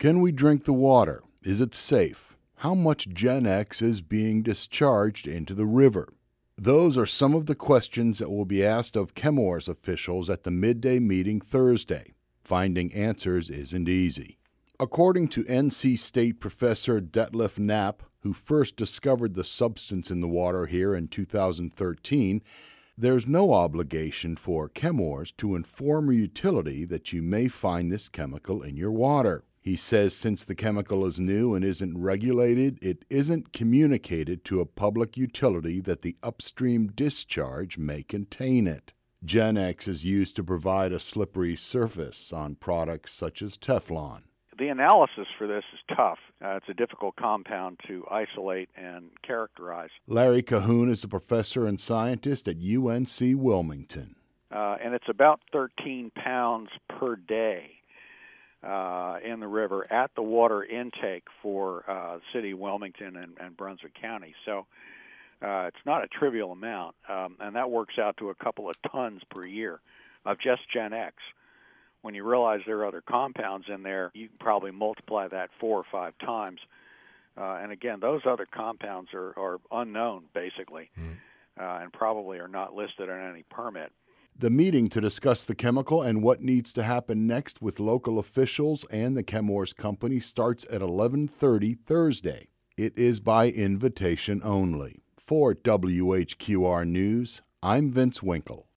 Can we drink the water? Is it safe? How much Gen X is being discharged into the river? Those are some of the questions that will be asked of Chemours officials at the midday meeting Thursday. Finding answers isn't easy. According to NC State professor Detlef Knapp, who first discovered the substance in the water here in 2013, there's no obligation for Chemours to inform a utility that you may find this chemical in your water. He says since the chemical is new and isn't regulated, it isn't communicated to a public utility that the upstream discharge may contain it. Gen X is used to provide a slippery surface on products such as Teflon. The analysis for this is tough. It's a difficult compound to isolate and characterize. Larry Cahoon is a professor and scientist at UNC Wilmington. And it's about 13 pounds per day in the river at the water intake for the city of Wilmington and Brunswick County. So it's not a trivial amount, and that works out to a couple of tons per year of just Gen X. When you realize there are other compounds in there, you can probably multiply that 4 or 5 times. And again, those other compounds are unknown, basically, and probably are not listed on any permit. The meeting to discuss the chemical and what needs to happen next with local officials and the Chemours Company starts at 11:30 Thursday. It is by invitation only. For WHQR News, I'm Vince Winkle.